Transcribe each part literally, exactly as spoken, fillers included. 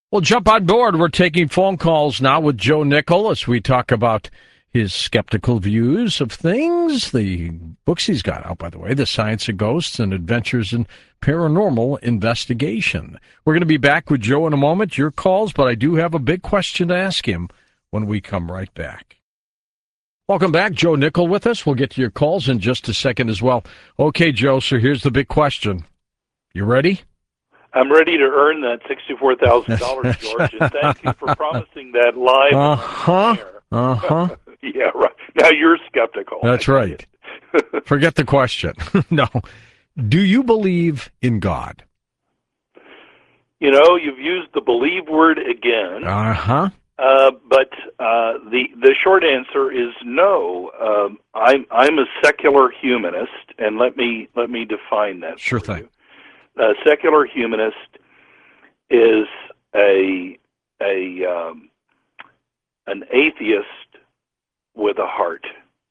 Well, jump on board. We're taking phone calls now with Joe Nickell as we talk about his skeptical views of things, the books he's got out, by the way, The Science of Ghosts and Adventures in Paranormal Investigation. We're going to be back with Joe in a moment, your calls, but I do have a big question to ask him when we come right back. Welcome back. Joe Nickell with us. We'll get to your calls in just a second as well. Okay, Joe, so here's the big question. You ready? I'm ready to earn that sixty-four thousand dollars, George, and thank you for promising that live. Uh-huh, uh-huh. Yeah, right. Now you're skeptical. That's right. Forget the question. No. Do you believe in God? You know, you've used the believe word again. Uh-huh. Uh, but uh, the the short answer is no. Um, I'm I'm a secular humanist, and let me let me define that. Sure for thing. you. A secular humanist is a a um, an atheist with a heart.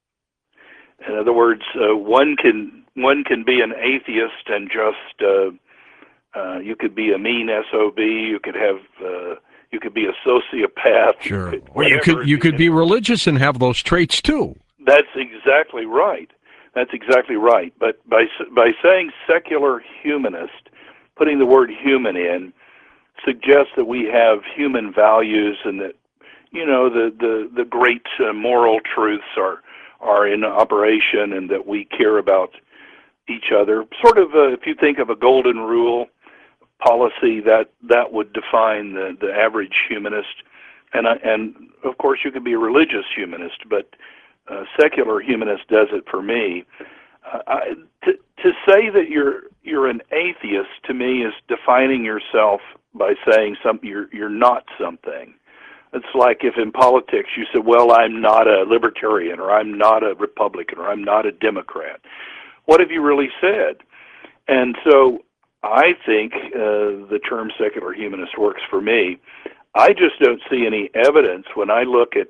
In other words, uh, one can one can be an atheist and just uh, uh, you could be a mean S O B. You could have uh, you could be a sociopath. Sure. You could, or you could you could be religious and have those traits too. That's exactly right. That's exactly right. But by by saying secular humanist, putting the word human in, suggests that we have human values and that, you know, the, the, the great uh, moral truths are are in operation and that we care about each other. Sort of, uh, if you think of a golden rule policy, that that would define the, the average humanist. And, I, and, of course, you could be a religious humanist, but uh, secular humanist does it for me. Uh, I, to, to say that you're you're an atheist to me is defining yourself by saying something you're you're not something. It's like if in politics you said, "Well, I'm not a libertarian," or "I'm not a Republican," or "I'm not a Democrat." What have you really said? And so I think uh, the term secular humanist works for me. I just don't see any evidence when I look at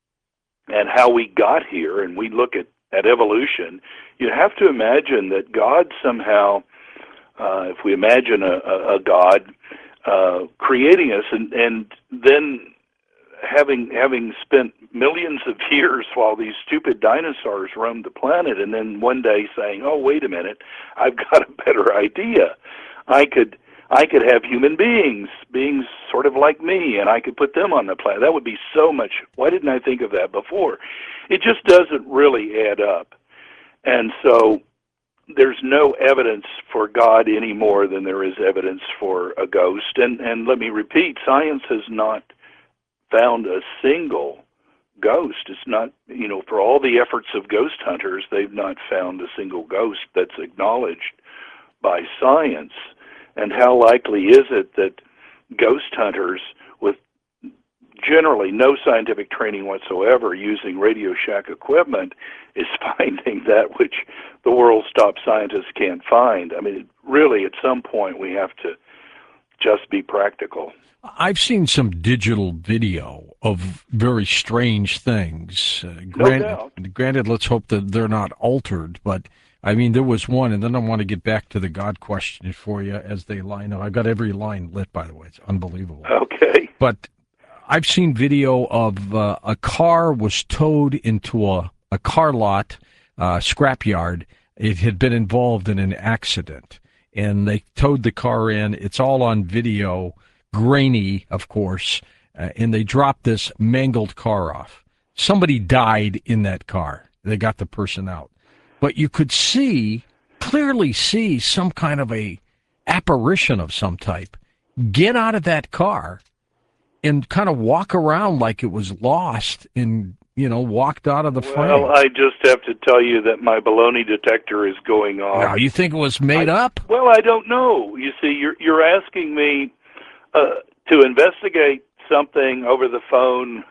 at how we got here, and we look at at evolution. You have to imagine that God somehow, uh, if we imagine a, a, a God uh, creating us, and, and then having having spent millions of years while these stupid dinosaurs roamed the planet, and then one day saying, "Oh, wait a minute, I've got a better idea. I could I could have human beings, beings sort of like me, and I could put them on the planet. That would be so much. Why didn't I think of that before?" It just doesn't really add up. And so there's no evidence for God any more than there is evidence for a ghost. And, and let me repeat, science has not found a single ghost. It's not, you know, for all the efforts of ghost hunters, they've not found a single ghost that's acknowledged by science. And how likely is it that ghost hunters with generally no scientific training whatsoever using Radio Shack equipment is finding that which the world's top scientists can't find? I mean, really, at some point, we have to just be practical. I've seen some digital video of very strange things. Uh, no granted, doubt. Granted, let's hope that they're not altered, but I mean, there was one, and then I want to get back to the God question for you as they line up. I've got every line lit, by the way. It's unbelievable. Okay. But I've seen video of uh, a car was towed into a, a car lot, uh, scrapyard. It had been involved in an accident, and they towed the car in. It's all on video, grainy, of course, uh, and they dropped this mangled car off. Somebody died in that car. They got the person out. But you could see, clearly see some kind of a apparition of some type get out of that car and kind of walk around like it was lost and, you know, walked out of the frame. Well, I just have to tell you that my baloney detector is going off. Now, you think it was made I, up? Well, I don't know. You see, you're you're asking me uh, to investigate something over the phone.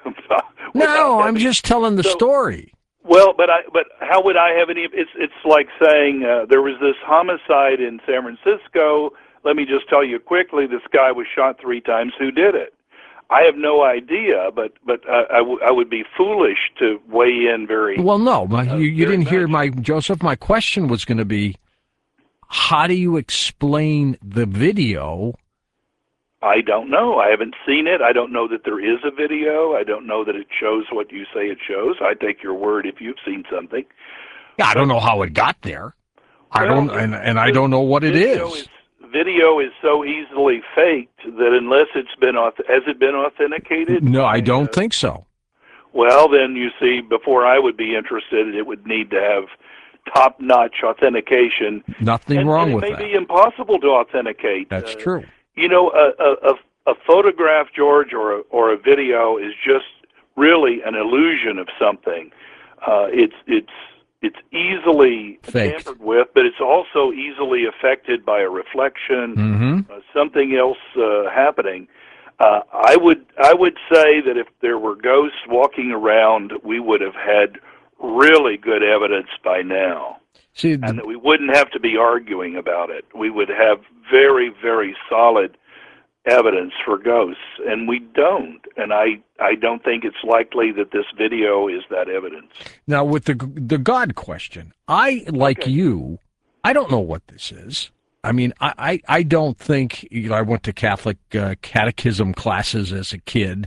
No, I'm just telling the so, story. Well, but I but how would I have any? It's it's like saying uh, there was this homicide in San Francisco. Let me just tell you quickly: this guy was shot three times. Who did it? I have no idea, but but uh, I, w- I would be foolish to weigh in very well. No, my, uh, you, you didn't much. hear my Joseph. My question was going to be, how do you explain the video I don't know. I haven't seen it. I don't know that there is a video. I don't know that it shows what you say it shows. I take your word if you've seen something. Yeah, I don't know how it got there. I Well, don't, and, and I don't know what it video is. Video is so easily faked that unless it's been auth- has it been authenticated? No, I by, don't uh, think so. Well, then you see, before I would be interested, it would need to have top-notch authentication. Nothing and, wrong and it with may that. be impossible to authenticate. That's Uh, true. You know, a, a, a photograph, George, or a, or a video is just really an illusion of something. Uh, it's it's it's easily Faked. tampered with, but it's also easily affected by a reflection, Mm-hmm. uh, something else uh, happening. Uh, I would I would say that if there were ghosts walking around, we would have had really good evidence by now, See, and the, that we wouldn't have to be arguing about it. We would have very, very solid evidence for ghosts, and we don't. And I, I don't think it's likely that this video is that evidence. now with the the God question, I like Okay. you. I don't know what this is. I mean, I, I, I don't think, you know, I went to Catholic uh, catechism classes as a kid,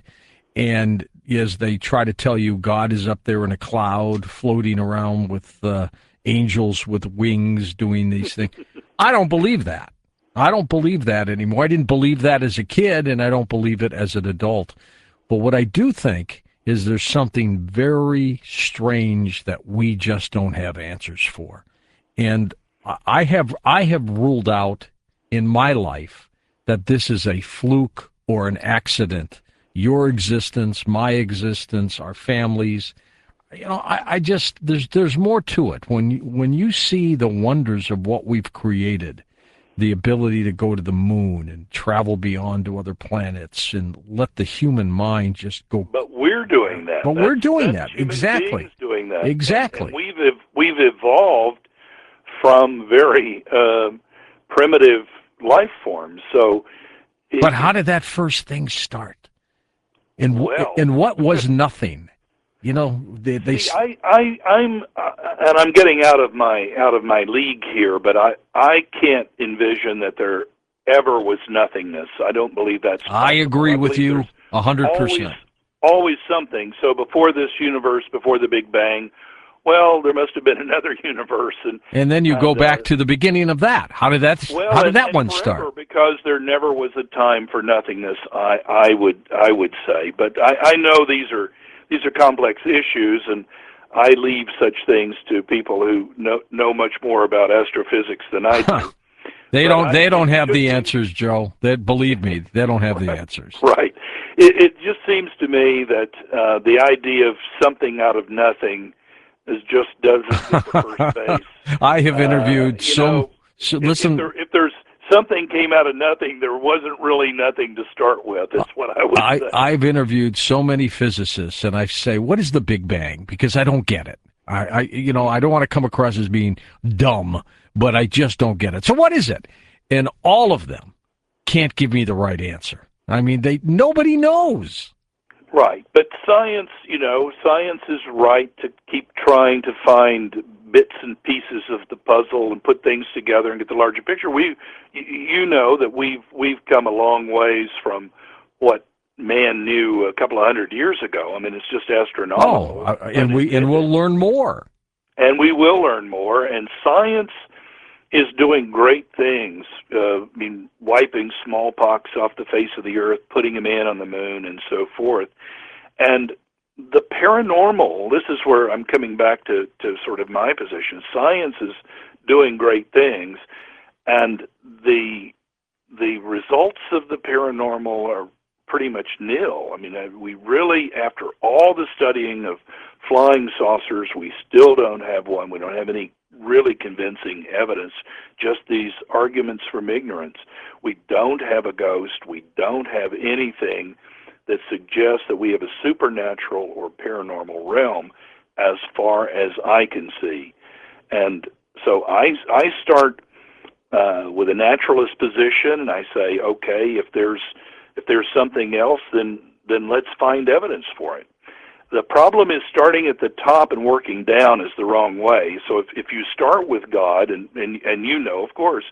and as they try to tell you God is up there in a cloud floating around with uh, angels with wings doing these things. I don't believe that. I don't believe that anymore. I didn't believe that as a kid, and I don't believe it as an adult. But what I do think is there's something very strange that we just don't have answers for. And I have I have ruled out in my life that this is a fluke or an accident. Your existence, my existence, our families. You know, I, I just there's there's more to it. When you, when you see the wonders of what we've created, the ability to go to the moon and travel beyond to other planets and let the human mind just go. But we're doing that. But That's, we're doing that's that. human Exactly. beings doing that. Exactly. And, and we've ev- we've evolved from very uh, primitive life forms. So, it, But how did that first thing start? And Well- and what was nothing? You know, they they See, I, I, I'm, uh, and I'm getting out of my out of my league here, but I, I can't envision that there ever was nothingness. I don't believe that's I possible. agree I with believe you there's a hundred Always, percent. always something. So before this universe, before the Big Bang, well, there must have been another universe, and And then you go and, back uh, to the beginning of that. How did that well, how did and, that and one forever, start? Because there never was a time for nothingness. I, I would, I would say, but I, I know these are these are complex issues, and I leave such things to people who know know much more about astrophysics than I do. They But don't I- they don't it have just the seems- answers, Joe. They believe me, they don't have the answers. Right. It, it just seems to me that uh, the idea of something out of nothing is just doesn't get the first base. I have interviewed Uh, you some know, so, If- listen if, there, if there's something came out of nothing, there wasn't really nothing to start with. That's what I would I, say. I've interviewed so many physicists, and I say, "What is the Big Bang?" Because I don't get it. I, I, you know, I don't want to come across as being dumb, but I just don't get it. So, what is it? And all of them can't give me the right answer. I mean, they nobody knows. Right, but science, you know, science is right to keep trying to find bits and pieces of the puzzle and put things together and get the larger picture. We, you know, that we've we've come a long ways from what man knew a couple of hundred years ago. I mean, it's just astronomical. Oh, I- and we and we'll learn more. and we will learn more. And science is doing great things. Uh, I mean, wiping smallpox off the face of the earth, putting a man on the moon, and so forth. And the paranormal, this is where I'm coming back to, to sort of my position. Science is doing great things, and the the results of the paranormal are pretty much nil. I mean, we really, after all the studying of flying saucers, we still don't have one. We don't have any really convincing evidence, just these arguments from ignorance. We don't have a ghost. We don't have anything that suggests that we have a supernatural or paranormal realm as far as I can see. And so I, I start uh, with a naturalist position, and I say, okay, if there's if there's something else, then then let's find evidence for it. The problem is starting at the top and working down is the wrong way. So if, if you start with God, and, and, and you know, of course,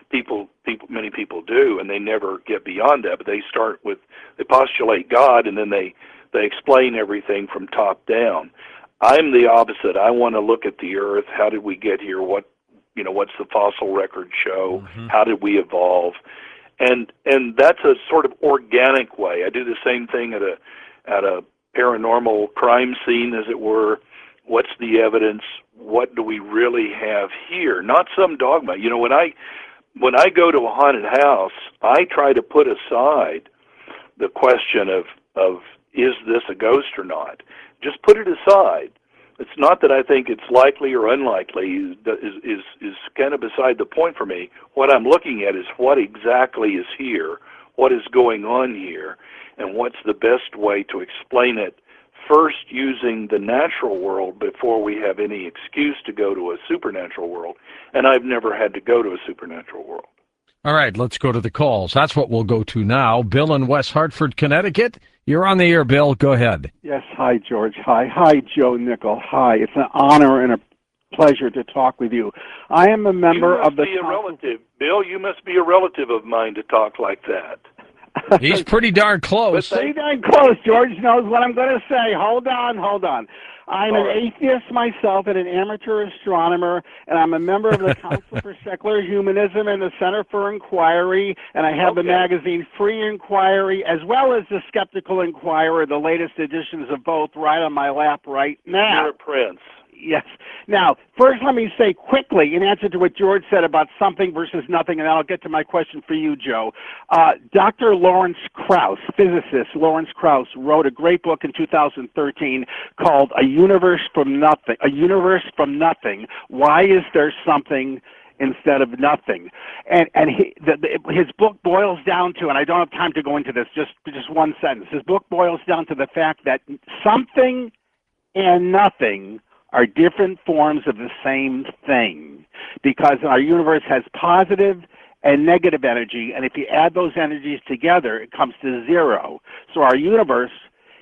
people, people, many people do, and they never get beyond that. But they start with they postulate God, and then they they explain everything from top down. I'm the opposite. I want to look at the Earth. How did we get here? What you know? What's the fossil record show? Mm-hmm. How did we evolve? And and that's a sort of organic way. I do the same thing at a at a paranormal crime scene, as it were. What's the evidence? What do we really have here? Not some dogma. You know, when I when I go to a haunted house, I try to put aside the question of of is this a ghost or not. Just put it aside. It's not that I think it's likely or unlikely. Is is is kind of beside the point for me. What I'm looking at is what exactly is here, what is going on here, and what's the best way to explain it. First, using the natural world before we have any excuse to go to a supernatural world. And I've never had to go to a supernatural world. All right, let's go to the calls. That's what we'll go to now. Bill in West Hartford, Connecticut. You're on the air, Bill. Go ahead. Yes. Hi, George. Hi. Hi, Joe Nickel. Hi. It's an honor and a pleasure to talk with you. I am a member of the... You must be a relative. Bill, you must be a relative of mine to talk like that. He's pretty darn close. Pretty darn close. George knows what I'm going to say. Hold on, hold on. I'm All an right. atheist myself and an amateur astronomer, and I'm a member of the Council for Secular Humanism and the Center for Inquiry, and I have okay. the magazine Free Inquiry, as well as the Skeptical Inquirer, the latest editions of both, right on my lap right now. You're a prince. Yes. Now, first let me say quickly, in answer to what George said about something versus nothing, and then I'll get to my question for you, Joe. Uh, Doctor Lawrence Krauss, physicist Lawrence Krauss, wrote a great book in two thousand thirteen called A Universe from Nothing. A Universe from Nothing. Why is there something instead of nothing? And and he, the, the, his book boils down to, and I don't have time to go into this, just just one sentence. His book boils down to the fact that something and nothing are different forms of the same thing, because our universe has positive and negative energy, and if you add those energies together, it comes to zero. So our universe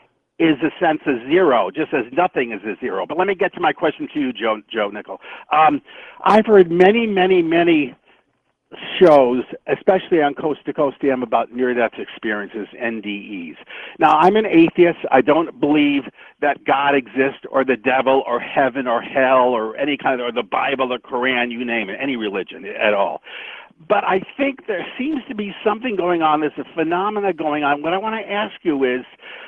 is a sense of zero, just as nothing is a zero. But let me get to my question to you, Joe, Joe Nickel. Um, I've heard many, many, many shows, especially on Coast to Coast A M, about near-death experiences, N D Es. Now, I'm an atheist. I don't believe that God exists, or the devil, or heaven, or hell, or any kind of, or the Bible, or Quran, you name it, any religion at all. But I think there seems to be something going on. There's a phenomena going on. What I want to ask you is,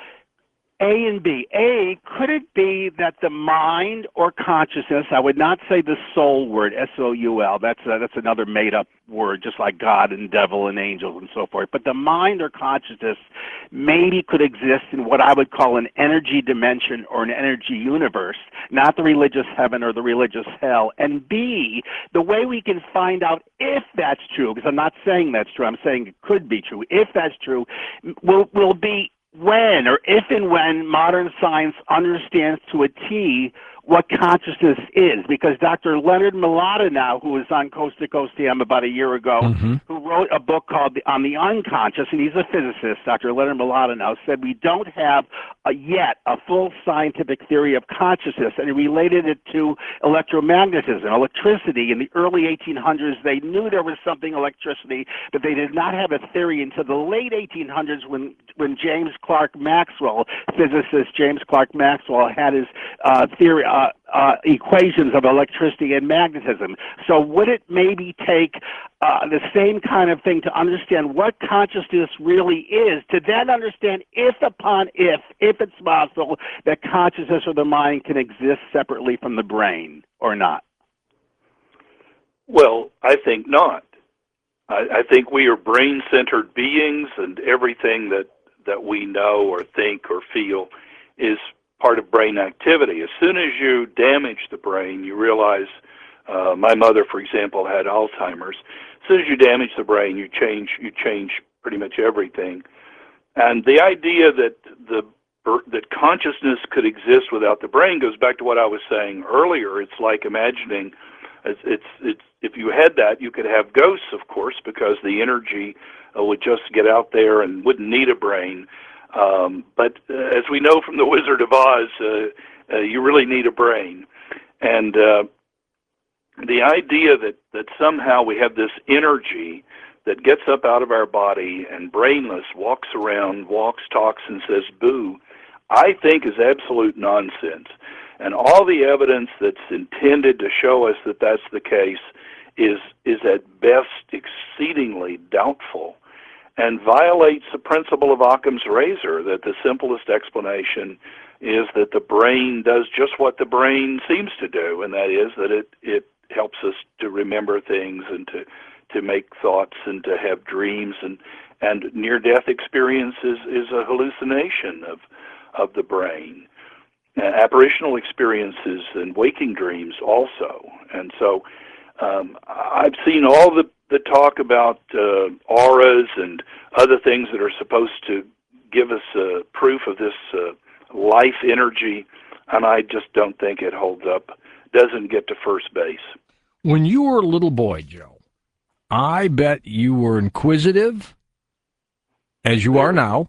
A and B. A, could it be that the mind or consciousness, I would not say the soul word, S O U L, that's, uh, that's another made-up word, just like God and devil and angels and so forth, but the mind or consciousness maybe could exist in what I would call an energy dimension or an energy universe, not the religious heaven or the religious hell. And B, the way we can find out if that's true, because I'm not saying that's true, I'm saying it could be true, if that's true, will, will be when or if and when modern science understands to a T what consciousness is. Because Doctor Leonard Malata now, who was on Coast to Coast A M about a year ago, mm-hmm. who wrote a book called the, On the Unconscious, and he's a physicist, Doctor Leonard Malata now, said we don't have a, yet a full scientific theory of consciousness, and he related it to electromagnetism, electricity. In the early eighteen hundreds, they knew there was something electricity, but they did not have a theory until the late eighteen hundreds when, when James Clerk Maxwell, physicist James Clerk Maxwell, had his uh, theory, uh, uh, equations of electricity and magnetism. So would it maybe take uh, the same kind of thing to understand what consciousness really is, to then understand if upon if, if it's possible, that consciousness or the mind can exist separately from the brain or not? Well, I think not. I, I think we are brain-centered beings, and everything that, that we know or think or feel is part of brain activity. As soon as you damage the brain, you realize, uh, my mother, for example, had Alzheimer's. As soon as you damage the brain, you change, you change pretty much everything. And the idea that the that consciousness could exist without the brain goes back to what I was saying earlier. It's like imagining, it's, it's, it's if you had that, you could have ghosts, of course, because the energy uh, would just get out there and wouldn't need a brain. Um, but uh, as we know from The Wizard of Oz, uh, uh, you really need a brain. And uh, the idea that, that somehow we have this energy that gets up out of our body and brainless walks around, walks, talks, and says boo, I think is absolute nonsense. And all the evidence that's intended to show us that that's the case is is at best exceedingly doubtful and violates the principle of Occam's razor, that the simplest explanation is that the brain does just what the brain seems to do, and that is that it, it helps us to remember things and to, to make thoughts and to have dreams, and, and near-death experience is, is a hallucination of, of the brain. Uh, apparitional experiences and waking dreams also. And so um, I've seen all the, the talk about uh, auras and other things that are supposed to give us uh, proof of this uh, life energy, and I just don't think it holds up, doesn't get to first base. When you were a little boy, Joe, I bet you were inquisitive, as you are now,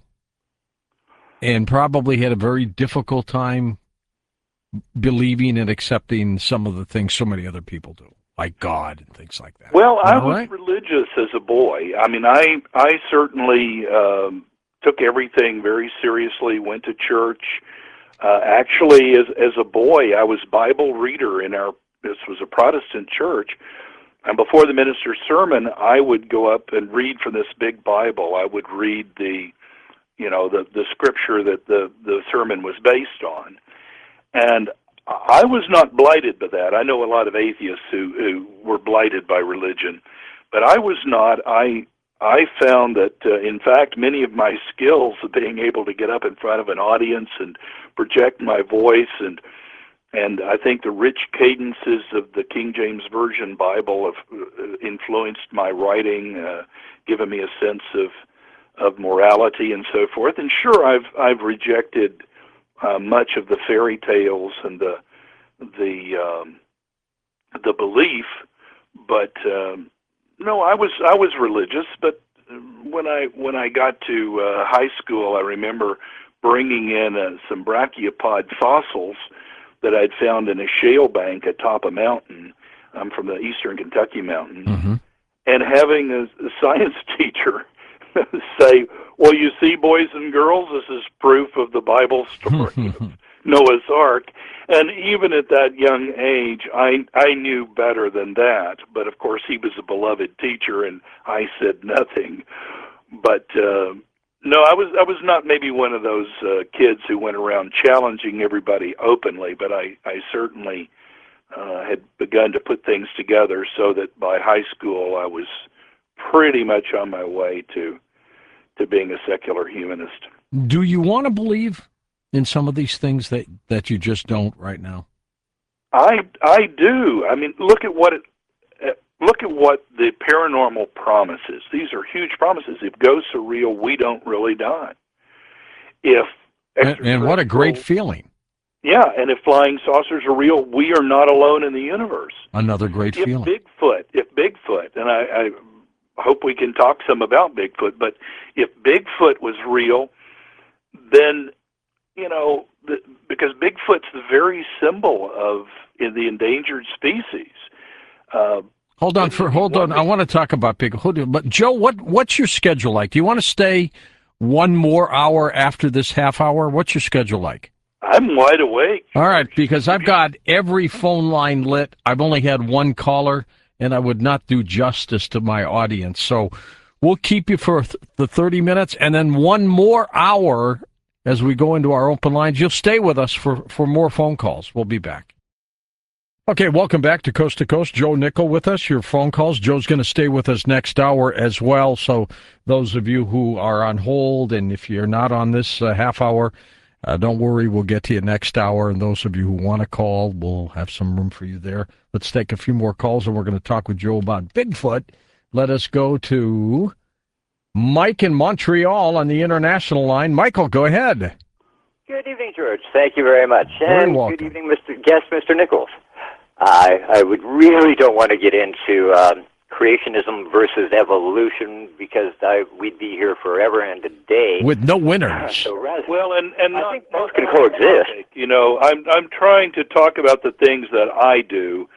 and probably had a very difficult time believing and accepting some of the things so many other people do, like God and things like that. Well, I was right? religious as a boy. I mean, I I certainly um, took everything very seriously, went to church. Uh, actually, as as a boy, I was Bible reader in our, this was a Protestant church, and before the minister's sermon, I would go up and read from this big Bible. I would read the, you know, the, the scripture that the, the sermon was based on. And I was not blighted by that. I know a lot of atheists who, who were blighted by religion, but I was not. I I found that, uh, in fact, many of my skills of being able to get up in front of an audience and project my voice, and and I think the rich cadences of the King James Version Bible have uh, influenced my writing, uh, given me a sense of of morality and so forth. And sure, I've I've rejected Uh, much of the fairy tales and the the um, the belief, but um, no, I was I was religious. But when I when I got to uh, high school, I remember bringing in uh, some brachiopod fossils that I'd found in a shale bank atop a mountain. I'm from the eastern Kentucky mountains, mm-hmm. and having a, a science teacher say, well, you see, boys and girls, this is proof of the Bible story of Noah's Ark. And even at that young age, I I knew better than that. But, of course, he was a beloved teacher, and I said nothing. But, uh, no, I was I was not maybe one of those uh, kids who went around challenging everybody openly, but I, I certainly uh, had begun to put things together so that by high school I was pretty much on my way to to being a secular humanist. Do you want to believe in some of these things that, that you just don't right now? I I do. I mean, look at what it uh, look at what the paranormal promises. These are huge promises. If ghosts are real, we don't really die. If and, and what a great feeling. Yeah, and if flying saucers are real, we are not alone in the universe. Another great if feeling. Bigfoot, if Bigfoot, and I, I hope we can talk some about Bigfoot, but if Bigfoot was real, then, you know, the, because Bigfoot's the very symbol of in the endangered species. Uh, hold on, for hold on. I want to talk about Bigfoot. But Joe, what what's your schedule like? Do you want to stay one more hour after this half hour? What's your schedule like? I'm wide awake. All right, because I've got every phone line lit. I've only had one caller, and I would not do justice to my audience. So we'll keep you for th- the thirty minutes, and then one more hour as we go into our open lines. You'll stay with us for, for more phone calls. We'll be back. Okay, welcome back to Coast to Coast. Joe Nickel with us, your phone calls. Joe's going to stay with us next hour as well. So those of you who are on hold, and if you're not on this uh, half hour, Uh, don't worry, we'll get to you next hour. And those of you who want to call, we'll have some room for you there. Let's take a few more calls, and we're going to talk with Joe about Bigfoot. Let us go to Mike in Montreal on the international line. Michael, go ahead. Good evening, George. Thank you very much. Very and welcome. Good evening, Mister Guest, Mister Nichols. I, I would really don't want to get into um, creationism versus evolution, because I, we'd be here forever and a day. With no winners. So rather, well, and, and I not, think both can coexist. You know, I'm I'm trying to talk about the things that I do,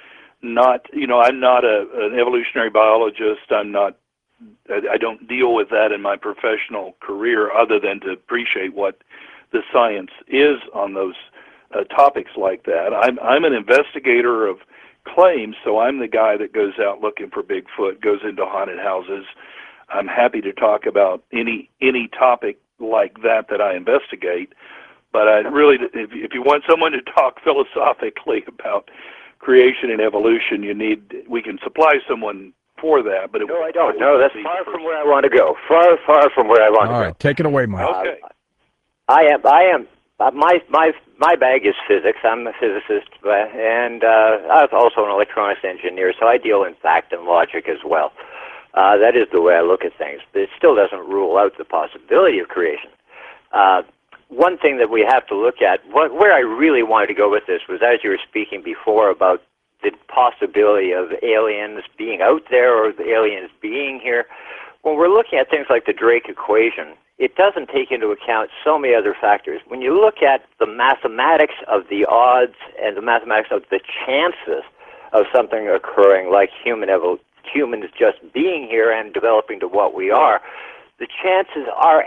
not, you know, I'm not a, an evolutionary biologist. I'm not, I, I don't deal with that in my professional career other than to appreciate what the science is on those uh, topics like that. I'm, I'm an investigator of claims, so I'm the guy that goes out looking for Bigfoot, goes into haunted houses. I'm happy to talk about any any topic like that that I investigate, but I really, if, if you want someone to talk philosophically about creation and evolution, you need, we can supply someone for that. But it no, I don't. No, that's far from where I want to go. Far, far from where I want All to right, go. take it away, Mike. Okay. Uh, I am. I am. Uh, my my my bag is physics. I'm a physicist, uh, and uh, I'm also an electronics engineer. So I deal in fact and logic as well. Uh, that is the way I look at things. But it still doesn't rule out the possibility of creation. Uh, one thing that we have to look at, what, where I really wanted to go with this was, as you were speaking before about the possibility of aliens being out there or the aliens being here. When we're looking at things like the Drake equation, it doesn't take into account so many other factors. When you look at the mathematics of the odds and the mathematics of the chances of something occurring like human evol- humans just being here and developing to what we are, the chances are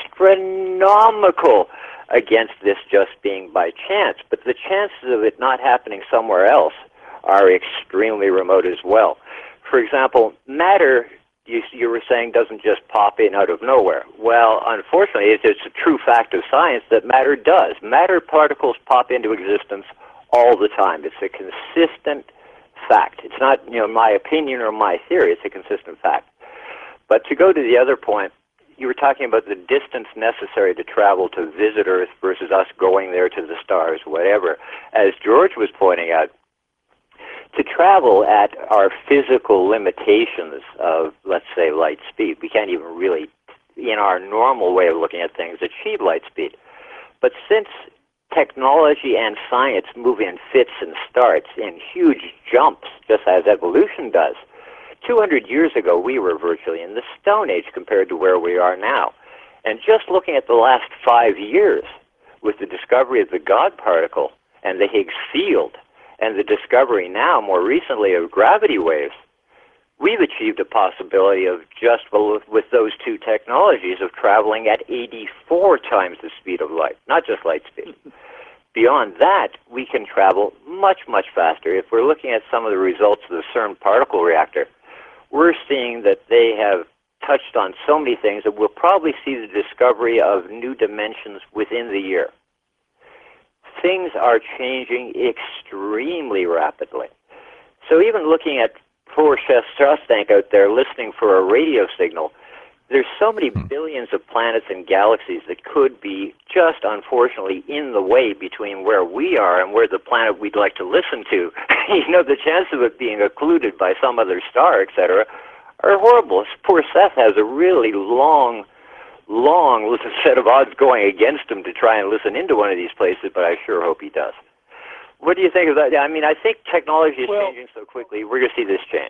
astronomical against this just being by chance. But the chances of it not happening somewhere else are extremely remote as well. For example, matter, you, you were saying, doesn't just pop in out of nowhere. Well, unfortunately, it's, it's a true fact of science that matter does. Matter particles pop into existence all the time. It's a consistent fact. It's not, you know, my opinion or my theory. It's a consistent fact. But to go to the other point, you were talking about the distance necessary to travel to visit Earth versus us going there to the stars, whatever. As George was pointing out, to travel at our physical limitations of, let's say, light speed, we can't even really, in our normal way of looking at things, achieve light speed. But since technology and science move in fits and starts, in huge jumps, just as evolution does, two hundred years ago, we were virtually in the Stone Age compared to where we are now. And just looking at the last five years, with the discovery of the God particle and the Higgs field, and the discovery now, more recently, of gravity waves, we've achieved a possibility of just, well, with those two technologies, of traveling at eighty-four times the speed of light, not just light speed. Beyond that, we can travel much, much faster. If we're looking at some of the results of the CERN particle reactor, we're seeing that they have touched on so many things that we'll probably see the discovery of new dimensions within the year. Things are changing extremely rapidly. So even looking at poor Chef Strastank out there listening for a radio signal, there's so many billions of planets and galaxies that could be just, unfortunately, in the way between where we are and where the planet we'd like to listen to. You know, the chance of it being occluded by some other star, et cetera, are horrible. Poor Seth has a really long, long set of odds going against him to try and listen into one of these places, but I sure hope he does. What do you think of that? I mean, I think technology is well, changing so quickly, we're going to see this change.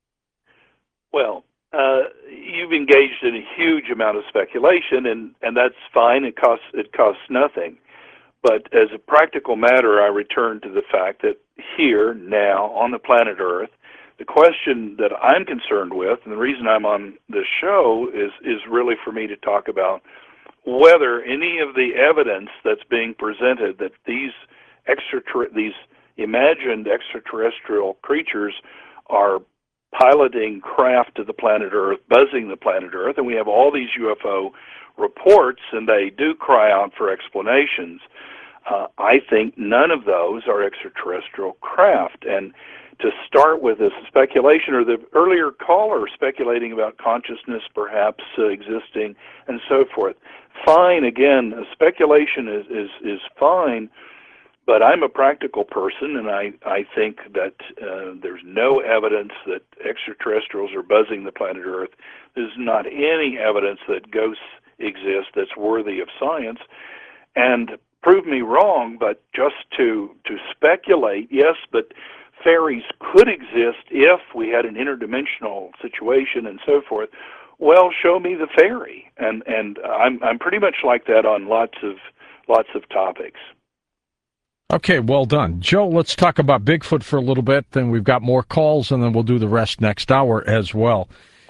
Well, uh, you've engaged in a huge amount of speculation, and, and that's fine. It costs it costs nothing. But as a practical matter, I return to the fact that here, now, on the planet Earth, the question that I'm concerned with, and the reason I'm on this show, is is really for me to talk about whether any of the evidence that's being presented that these extrater- these imagined extraterrestrial creatures are piloting craft to the planet Earth, buzzing the planet Earth, and we have all these U F O reports, and they do cry out for explanations. Uh, I think none of those are extraterrestrial craft. And to start with this speculation, or the earlier caller speculating about consciousness perhaps uh, existing and so forth, fine. Again, speculation is, is, is fine, but I'm a practical person, and I, I think that uh, there's no evidence that extraterrestrials are buzzing the planet Earth. There's not any evidence that ghosts exist that's worthy of science. And prove me wrong, but just to, to speculate, yes, but fairies could exist if we had an interdimensional situation and so forth. Well, show me the fairy. And, and I'm, I'm pretty much like that on lots of, lots of topics. Okay, well done. Joe, let's talk about Bigfoot for a little bit, then we've got more calls, and then we'll do the rest next hour as well.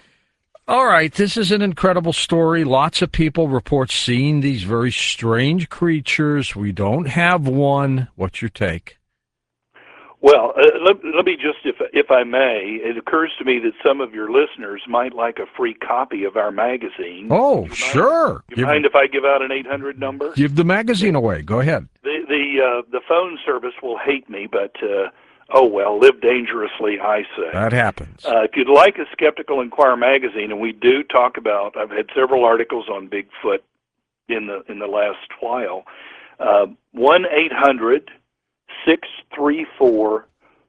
All right, this is an incredible story. Lots of people report seeing these very strange creatures. We don't have one. What's your take? Well, uh, let, let me just, if if I may, it occurs to me that some of your listeners might like a free copy of our magazine. Oh, you sure. Mind, you give, mind if I give out an eight hundred number? Give the magazine away. Go ahead. The the uh, the phone service will hate me, but uh, oh well, live dangerously, I say. That happens. Uh, if you'd like a Skeptical Inquirer magazine, and we do talk about, I've had several articles on Bigfoot in the in the last while. Uh, one eight hundred six three four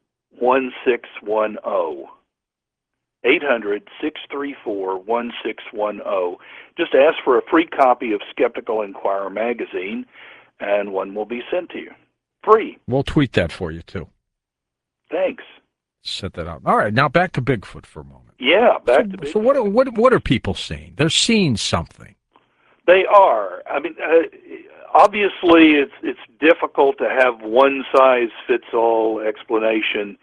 one six one zero. eight hundred six three four one six one zero. Just ask for a free copy of Skeptical Inquirer magazine, and one will be sent to you. Free. We'll tweet that for you, too. Thanks. Set that up. All right, now back to Bigfoot for a moment. Yeah, back so, to Bigfoot. So what are, what, what are people seeing? They're seeing something. They are. I mean, uh, obviously, it's it's difficult to have one-size-fits-all explanation.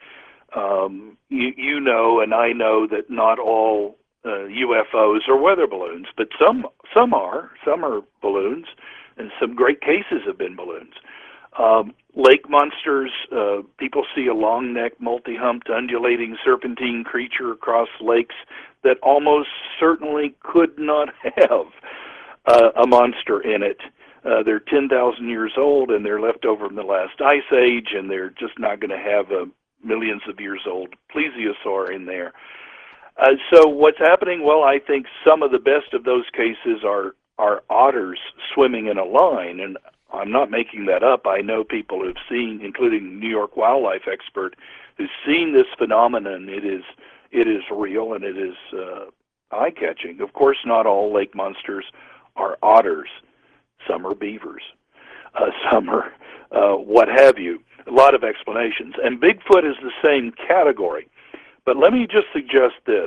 Um, you, you know, and I know that not all uh, U F Os are weather balloons, but some some are. Some are balloons, and some great cases have been balloons. Um, lake monsters. Uh, people see a long-necked, multi-humped, undulating serpentine creature across lakes that almost certainly could not have Uh, a monster in it. Uh, they're ten thousand years old, and they're left over from the last ice age, and they're just not going to have a millions of years old plesiosaur in there. Uh, so what's happening? Well, I think some of the best of those cases are, are otters swimming in a line, and I'm not making that up. I know people who've seen, including New York wildlife expert, who's seen this phenomenon. It is, it is real, and it is uh, eye-catching. Of course, not all lake monsters are otters. Some are beavers. Uh, some are uh, what have you. A lot of explanations. And Bigfoot is the same category. But let me just suggest this.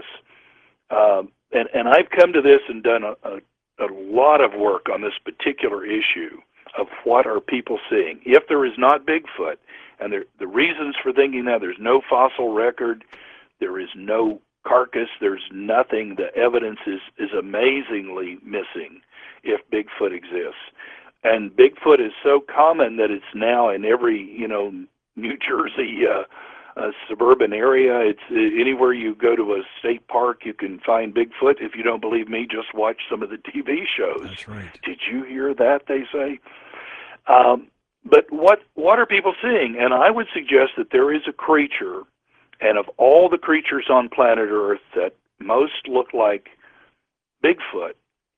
Um, and, and I've come to this and done a, a, a lot of work on this particular issue of what are people seeing. If there is not Bigfoot, and there, the reasons for thinking that, there's no fossil record, there is no carcass, there's nothing, the evidence is, is amazingly missing if Bigfoot exists. And Bigfoot is so common that it's now in every, you know, New Jersey uh, uh, suburban area. It's uh, anywhere you go to a state park, you can find Bigfoot. If you don't believe me, just watch some of the T V shows. That's right. Did you hear that, they say? Um, but what what are people seeing? And I would suggest that there is a creature, and of all the creatures on planet Earth that most look like Bigfoot,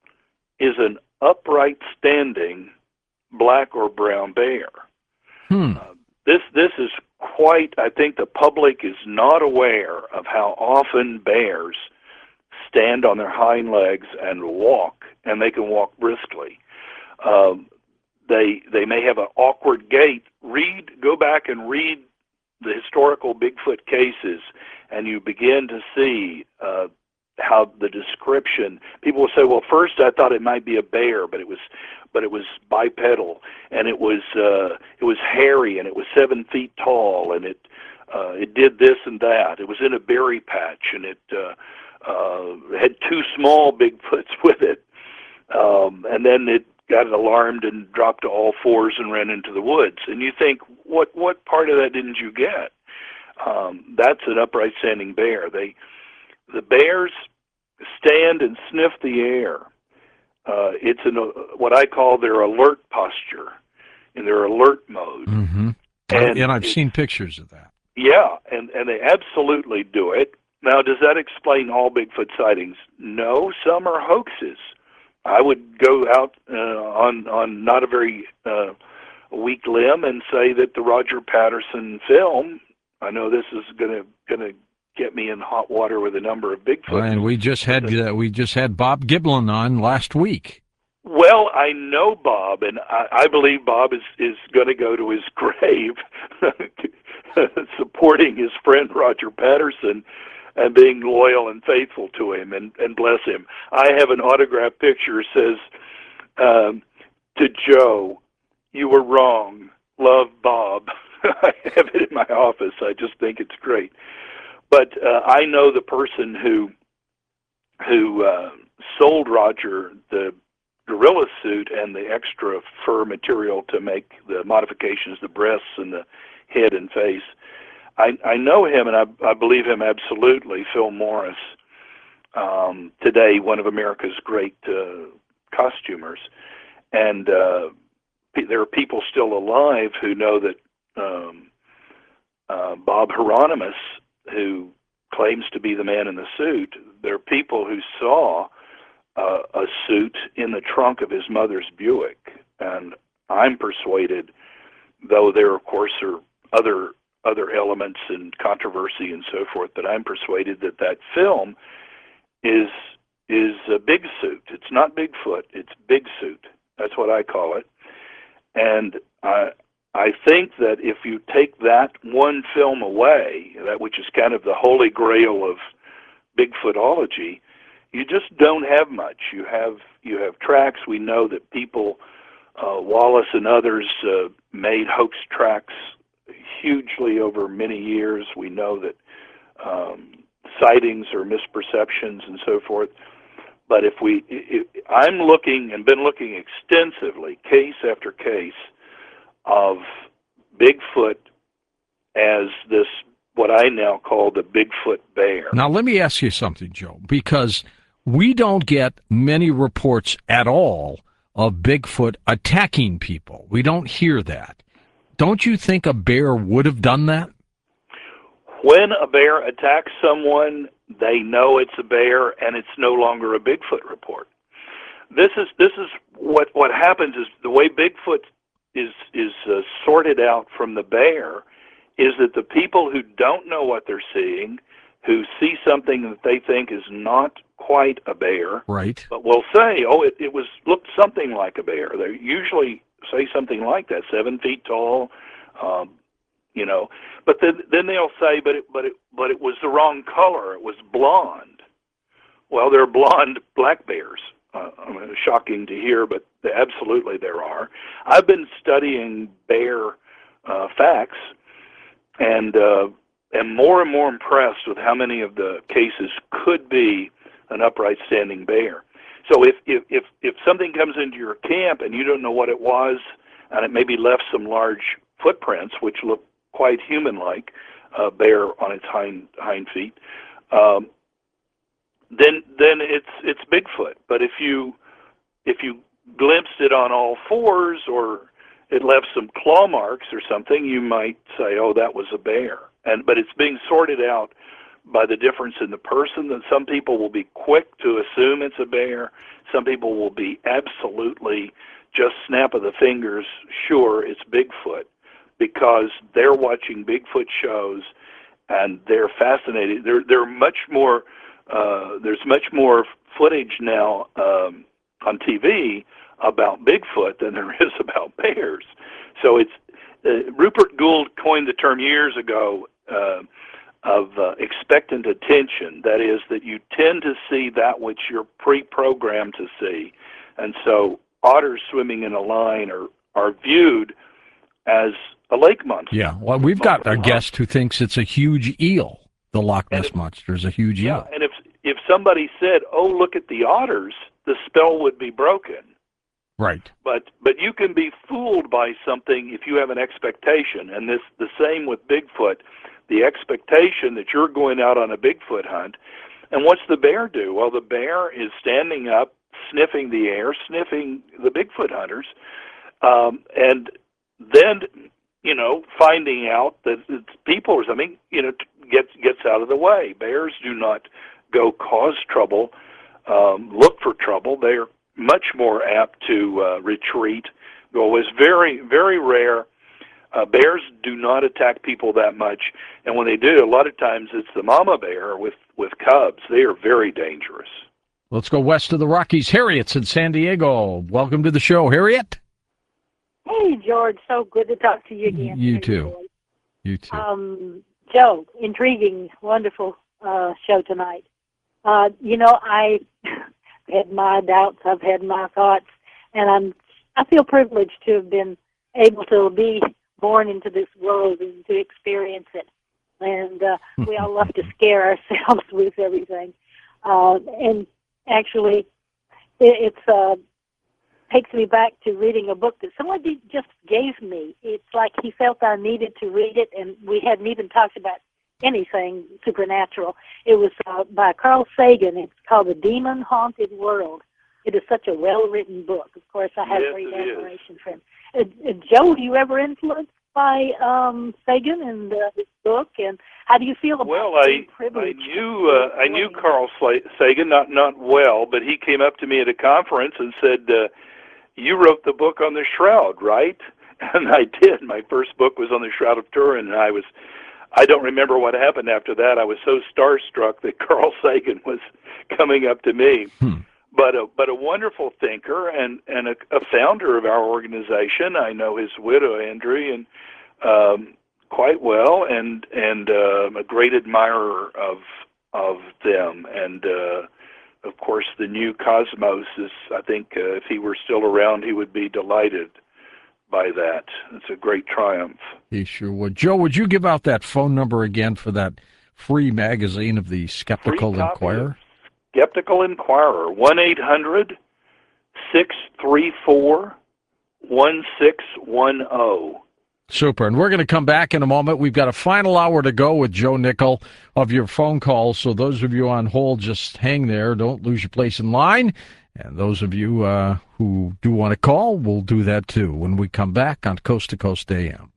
is an upright standing black or brown bear. Hmm. Uh, this this is quite, I think the public is not aware of how often bears stand on their hind legs and walk, and they can walk briskly. Um, they they may have an awkward gait. Read, go back and read the historical Bigfoot cases, and you begin to see uh, how the description. People will say, "Well, first I thought it might be a bear, but it was, but it was bipedal, and it was uh, it was hairy, and it was seven feet tall, and it uh, it did this and that. It was in a berry patch, and it uh, uh, had two small Bigfoots with it, um, and then it got alarmed and dropped to all fours and ran into the woods." And you think, what what part of that didn't you get? Um, that's an upright standing bear. They the bears stand and sniff the air. Uh, it's an, uh, what I call their alert posture, in their alert mode. Mm-hmm. And, and I've seen pictures of that. Yeah, and, and they absolutely do it. Now, does that explain all Bigfoot sightings? No, some are hoaxes. I would go out uh, on on not a very uh, weak limb and say that the Roger Patterson film, I know this is going to going to get me in hot water with a number of Bigfoot. And we just had uh, we just had Bob Giblin on last week. Well, I know Bob, and I, I believe Bob is, is going to go to his grave supporting his friend Roger Patterson and being loyal and faithful to him, and, and bless him. I have an autographed picture that says, um, to Joe, you were wrong. love Bob. I have it in my office. I just think it's great. But uh, I know the person who who uh, sold Roger the gorilla suit and the extra fur material to make the modifications, the breasts and the head and face. I, I know him, and I, I believe him absolutely, Phil Morris, um, today one of America's great uh, costumers. And uh, there are people still alive who know that um, uh, Bob Hieronymus, who claims to be the man in the suit, there are people who saw uh, a suit in the trunk of his mother's Buick. And I'm persuaded, though there, of course, are other other elements and controversy and so forth, but I'm persuaded that that film is is a big suit. It's not Bigfoot, it's Big Suit. That's what I call it. And I I think that if you take that one film away, that which is kind of the holy grail of Bigfootology, you just don't have much. You have you have tracks. We know that people, uh, Wallace and others, uh, made hoax tracks hugely over many years. We know that um, sightings or misperceptions and so forth. But if we, if, I'm looking and been looking extensively, case after case, of Bigfoot as this, what I now call the Bigfoot bear. Now, let me ask you something, Joe, because we don't get many reports at all of Bigfoot attacking people. We don't hear that. Don't you think a bear would have done that? When a bear attacks someone, they know it's a bear, and it's no longer a Bigfoot report. This is this is what what happens is the way Bigfoot is is uh, sorted out from the bear is that the people who don't know what they're seeing, who see something that they think is not quite a bear, right, but will say, "Oh, it, it was looked something like a bear." They usually say something like that, seven feet tall, um, you know. But then then they'll say, "But it but it but it was the wrong color. It was blonde." Well, there are blonde black bears. Uh, I mean, it's shocking to hear, but absolutely there are. I've been studying bear uh, facts, and uh, am more and more impressed with how many of the cases could be an upright standing bear. So if, if, if, if something comes into your camp and you don't know what it was, and it maybe left some large footprints, which look quite human-like, uh, bear on its hind hind feet, um, then then it's it's Bigfoot. But if you if you glimpsed it on all fours, or it left some claw marks or something, you might say, "Oh, that was a bear." And but it's being sorted out by the difference in the person. That some people will be quick to assume it's a bear. Some people will be absolutely just snap of the fingers sure it's Bigfoot, because they're watching Bigfoot shows and they're fascinated. They're they're much more. Uh, there's much more footage now um, on T V about Bigfoot than there is about bears. So it's uh, Rupert Gould coined the term years ago uh, of uh, expectant attention. That is, that you tend to see that which you're pre-programmed to see, and so otters swimming in a line are are viewed as a lake monster. Yeah, well, we've got a guest who thinks it's a huge eel. The Loch Ness if, Monster is a huge yeah, eel. And if if somebody said, "Oh, look at the otters," the spell would be broken. Right. But but you can be fooled by something if you have an expectation, and this the same with Bigfoot. The expectation that you're going out on a Bigfoot hunt, and what's the bear do? Well, the bear is standing up, sniffing the air, sniffing the Bigfoot hunters, um, and then, you know, finding out that it's people or something, you know, gets gets out of the way. Bears do not go cause trouble, um, look for trouble. They are much more apt to uh, retreat. Go is very very rare. Uh, bears do not attack people that much, and when they do, a lot of times it's the mama bear with with cubs. They are very dangerous. Let's go west of the Rockies. Harriet's in San Diego. Welcome to the show, Harriet. Hey, George. So good to talk to you again. You too. You too. Um, Joe, intriguing, wonderful uh, show tonight. Uh, you know, I had my doubts. I've had my thoughts, and I'm I feel privileged to have been able to be born into this world and to experience it. And uh, we all love to scare ourselves with everything. Uh, and actually, it it's, uh, takes me back to reading a book that somebody just gave me. It's like he felt I needed to read it, and we hadn't even talked about anything supernatural. It was uh, by Carl Sagan. It's called The Demon Haunted World. It is such a well-written book. Of course, I have Yes, great it is. admiration for him. Uh, uh, Joe, were you ever influenced by um, Sagan and uh, his book? And how do you feel about Well, being I I privileged? knew uh, I knew Carl Sla- Sagan not not well, but he came up to me at a conference and said, uh, "You wrote the book on the Shroud, right?" And I did. My first book was on the Shroud of Turin, and I was. I don't remember what happened after that. I was so starstruck that Carl Sagan was coming up to me. Hmm. But a but a wonderful thinker and and a, a founder of our organization. I know his widow Andrea and um, quite well, and and uh, a great admirer of of them. And uh, of course, the new Cosmos is. I think uh, if he were still around, he would be delighted by that. It's a great triumph. He sure would. Joe, would you give out that phone number again for that free magazine of the Skeptical Free copy Inquirer? of Skeptical Inquirer, one eight hundred six three four one six one zero. Super. And we're going to come back in a moment. We've got a final hour to go with Joe Nickell of your phone calls. So those of you on hold, just hang there. Don't lose your place in line. And those of you uh, who do want to call, we'll do that too when we come back on Coast to Coast A M.